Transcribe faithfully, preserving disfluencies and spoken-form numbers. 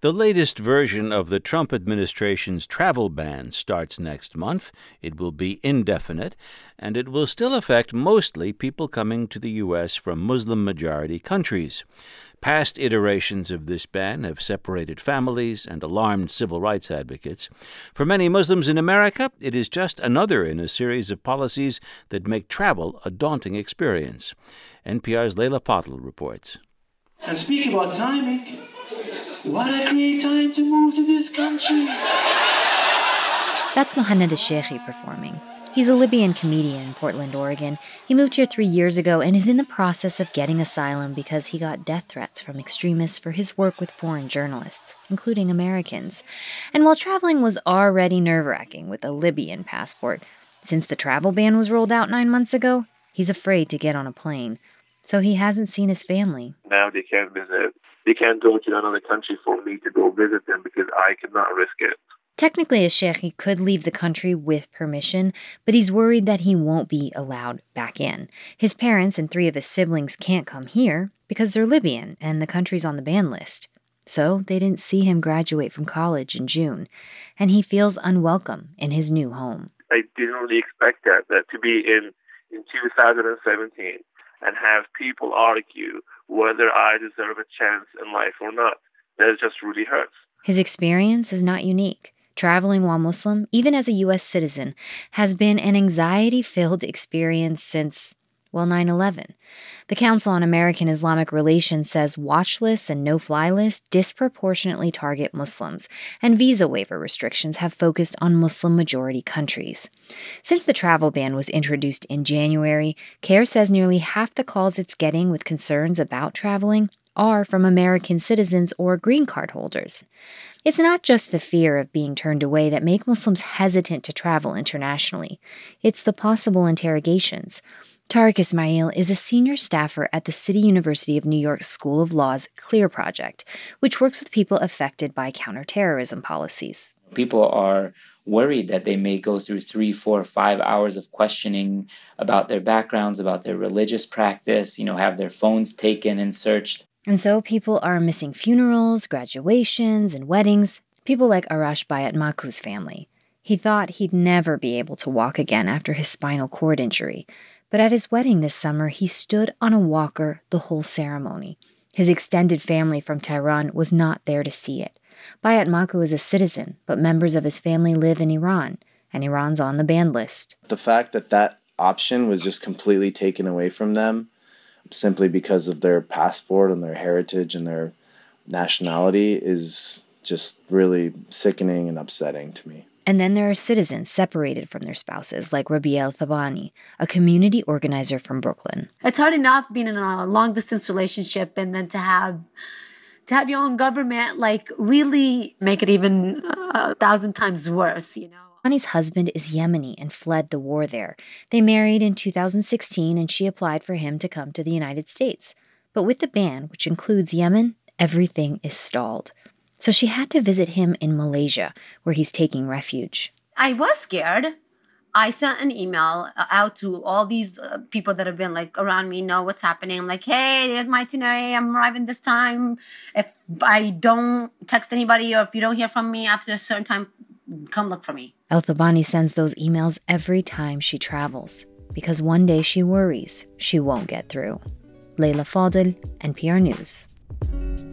The latest version of the Trump administration's travel ban starts next month. It will be indefinite, and it will still affect mostly people coming to the U S from Muslim-majority countries. Past iterations of this ban have separated families and alarmed civil rights advocates. For many Muslims in America, it is just another in a series of policies that make travel a daunting experience. N P R's Leila Fadel reports. And speak about timing, what a great time to move to this country. That's Mohanad Sheikhi performing. He's a Libyan comedian in Portland, Oregon. He moved here three years ago and is in the process of getting asylum because he got death threats from extremists for his work with foreign journalists, including Americans. And while traveling was already nerve-wracking with a Libyan passport, since the travel ban was rolled out nine months ago, he's afraid to get on a plane. So he hasn't seen his family. Now they can't visit. They can't go to another country for me to go visit them because I cannot risk it. Technically, Sheikhi could leave the country with permission, but he's worried that he won't be allowed back in. His parents and three of his siblings can't come here because they're Libyan and the country's on the ban list. So they didn't see him graduate from college in June, and he feels unwelcome in his new home. I didn't really expect that, that to be in, in two thousand seventeen and have people argue whether I deserve a chance in life or not. That just really hurts. His experience is not unique. Traveling while Muslim, even as a U S citizen, has been an anxiety-filled experience since, well, nine eleven. The Council on American Islamic Relations says watch lists and no-fly lists disproportionately target Muslims, and visa waiver restrictions have focused on Muslim-majority countries. Since the travel ban was introduced in January, CARE says nearly half the calls it's getting with concerns about traveling are from American citizens or green card holders. It's not just the fear of being turned away that make Muslims hesitant to travel internationally. It's the possible interrogations. Tariq Ismail is a senior staffer at the City University of New York School of Law's CLEAR project, which works with people affected by counterterrorism policies. People are worried that they may go through three, four, five hours of questioning about their backgrounds, about their religious practice, you know, have their phones taken and searched. And so people are missing funerals, graduations, and weddings. People like Arash Bayat Maku's family. He thought he'd never be able to walk again after his spinal cord injury. But at his wedding this summer, he stood on a walker the whole ceremony. His extended family from Tehran was not there to see it. Bayat Maku is a citizen, but members of his family live in Iran, and Iran's on the banned list. The fact that that option was just completely taken away from them simply because of their passport and their heritage and their nationality is just really sickening and upsetting to me. And then there are citizens separated from their spouses, like Rabia El-Thabani, a community organizer from Brooklyn. It's hard enough being in a long-distance relationship and then to have to have your own government, like, really make it even a thousand times worse, you know. Thabani's husband is Yemeni and fled the war there. They married in two thousand sixteen, and she applied for him to come to the United States. But with the ban, which includes Yemen, everything is stalled. So she had to visit him in Malaysia, where he's taking refuge. I was scared. I sent an email out to all these uh, people that have been, like, around me, know what's happening. I'm like, hey, there's my itinerary. I'm arriving this time. If I don't text anybody or if you don't hear from me after a certain time, come look for me. El-Thabani sends those emails every time she travels, because one day she worries she won't get through. Leila Fadel, N P R News.